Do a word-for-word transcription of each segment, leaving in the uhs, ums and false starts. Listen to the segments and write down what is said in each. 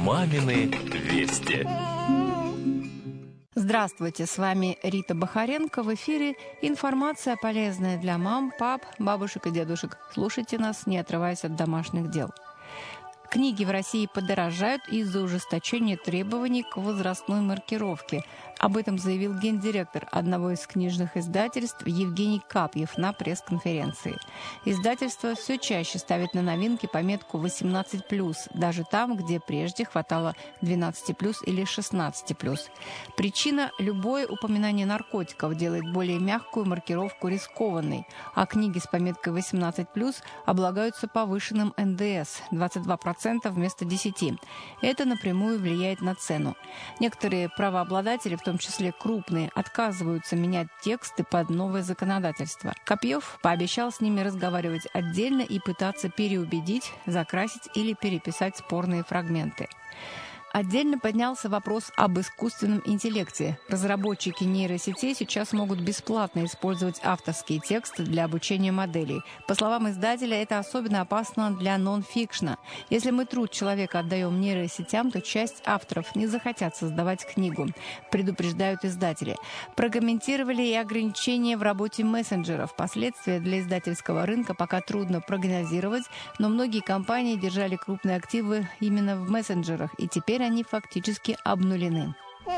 Мамины вести. Здравствуйте, с вами Рита Бахаренко. В эфире информация, полезная для мам, пап, бабушек и дедушек. Слушайте нас, не отрываясь от домашних дел. Книги в России подорожают из-за ужесточения требований к возрастной маркировке. Об этом заявил гендиректор одного из книжных издательств Евгений Капьев на пресс-конференции. Издательство все чаще ставит на новинки пометку восемнадцать плюс, даже там, где прежде хватало двенадцать плюс или шестнадцать плюс. Причина – любое упоминание наркотиков делает более мягкую маркировку рискованной, а книги с пометкой восемнадцать плюс облагаются повышенным эн дэ эс – двадцать два процента вместо десяти. Это напрямую влияет на цену. Некоторые правообладатели, в том числе крупные, отказываются менять тексты под новое законодательство. Копьев пообещал с ними разговаривать отдельно и пытаться переубедить, закрасить или переписать спорные фрагменты. Отдельно поднялся вопрос об искусственном интеллекте. Разработчики нейросетей сейчас могут бесплатно использовать авторские тексты для обучения моделей. По словам издателя, это особенно опасно для нон-фикшна. Если мы труд человека отдаем нейросетям, то часть авторов не захотят создавать книгу, предупреждают издатели. Прокомментировали и ограничения в работе мессенджеров. Последствия для издательского рынка пока трудно прогнозировать, но многие компании держали крупные активы именно в мессенджерах, и теперь они фактически обнулены.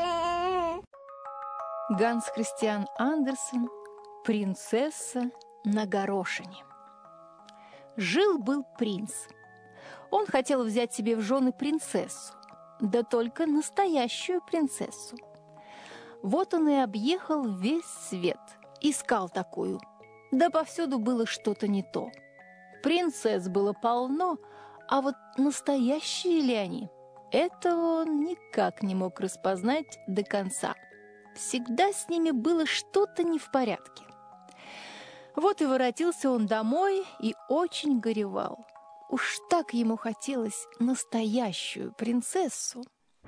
Ганс Христиан Андерсен «Принцесса на горошине». Жил-был принц. Он хотел взять себе в жены принцессу, да только настоящую принцессу. Вот он и объехал весь свет, искал такую. Да повсюду было что-то не то. Принцесс было полно, а вот настоящие ли они? Это он никак не мог распознать до конца. Всегда с ними было что-то не в порядке. Вот и воротился он домой и очень горевал. Уж так ему хотелось настоящую принцессу.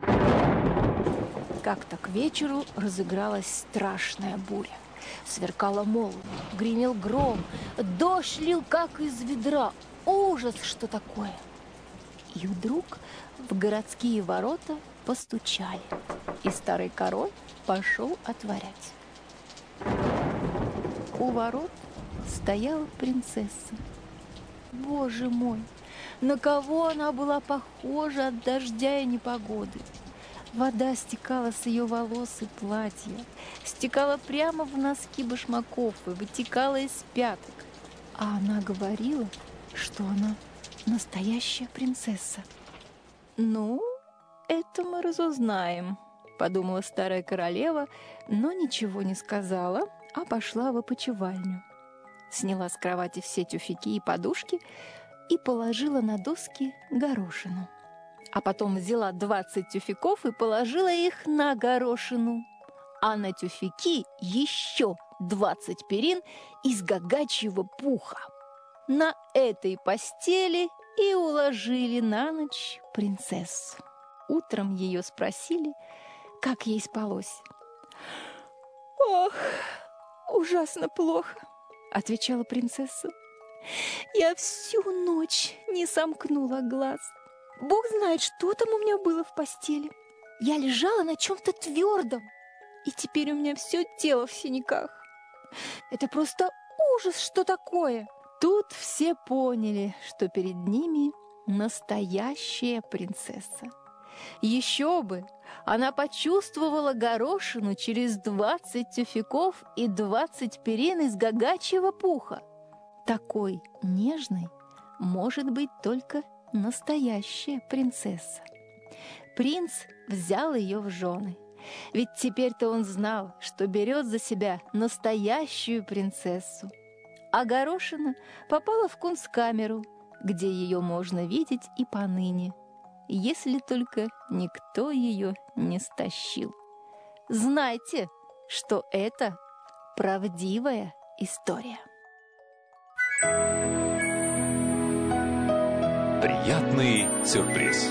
Как-то к вечеру разыгралась страшная буря. Сверкала молния, гремел гром, дождь лил как из ведра. Ужас, что такое! И вдруг в городские ворота постучали, и старый король пошел отворять. У ворот стояла принцесса. Боже мой, на кого она была похожа от дождя и непогоды! Вода стекала с ее волос и платья, стекала прямо в носки башмаков и вытекала из пяток. А она говорила, что она настоящая принцесса. «Ну, это мы разузнаем», — подумала старая королева, но ничего не сказала, а пошла в опочивальню. Сняла с кровати все тюфяки и подушки и положила на доски горошину. А потом взяла двадцать тюфяков и положила их на горошину, а на тюфяки еще двадцать перин из гагачьего пуха. На этой постели и уложили на ночь принцессу. Утром ее спросили, как ей спалось. «Ох, ужасно плохо», — отвечала принцесса. «Я всю ночь не сомкнула глаз. Бог знает, что там у меня было в постели. Я лежала на чем-то твердом, и теперь у меня все тело в синяках. Это просто ужас, что такое!» Тут все поняли, что перед ними настоящая принцесса. Еще бы! Она почувствовала горошину через двадцать тюфяков и двадцать перин из гагачьего пуха. Такой нежной может быть только настоящая принцесса. Принц взял ее в жены. Ведь теперь-то он знал, что берет за себя настоящую принцессу. А горошина попала в кунсткамеру, где ее можно видеть и поныне, если только никто ее не стащил. Знайте, что это правдивая история. Приятный сюрприз.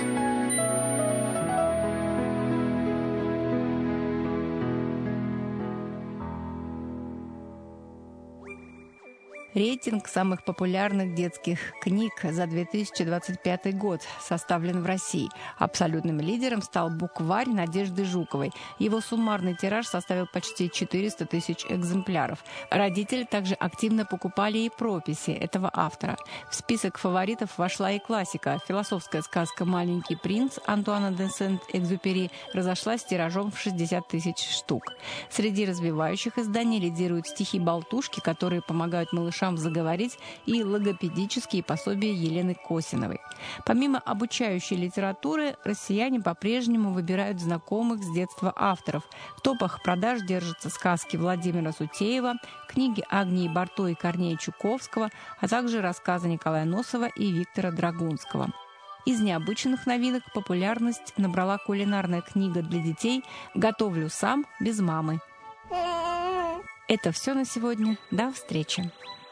Рейтинг самых популярных детских книг за две тысячи двадцать пятый год составлен в России. Абсолютным лидером стал «Букварь» Надежды Жуковой. Его суммарный тираж составил почти четыреста тысяч экземпляров. Родители также активно покупали и прописи этого автора. В список фаворитов вошла и классика. Философская сказка «Маленький принц» Антуана де Сент-Экзюпери разошлась тиражом в шестьдесят тысяч штук. Среди развивающих изданий лидируют стихи-болтушки, которые помогают малышам заговорить, и логопедические пособия Елены Косиновой. Помимо обучающей литературы, россияне по-прежнему выбирают знакомых с детства авторов. В топах продаж держатся сказки Владимира Сутеева, книги Агнии Барто и Корнея Чуковского, а также рассказы Николая Носова и Виктора Драгунского. Из необычных новинок популярность набрала кулинарная книга для детей «Готовлю сам, без мамы». Это все на сегодня. До встречи!